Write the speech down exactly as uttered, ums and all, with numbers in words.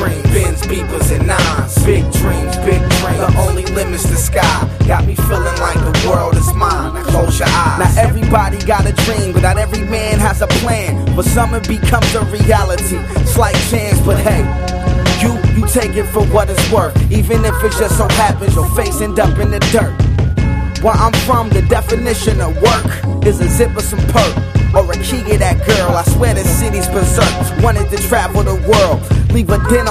dreams, Benz, beepers, and nines. Big dreams, big dreams. The only limit's the sky. Got me feeling like the world is mine. Now close your eyes. Now everybody got a dream, but not every man has a plan. For some it becomes a reality. Slight chance, but hey, you, you take it for what it's worth. Even if it just so happens your face end up in the dirt. Where I'm from, the definition of work is a zip or some perk, or a key to that girl. I swear the city's berserk. Wanted to travel the world, leave a dinner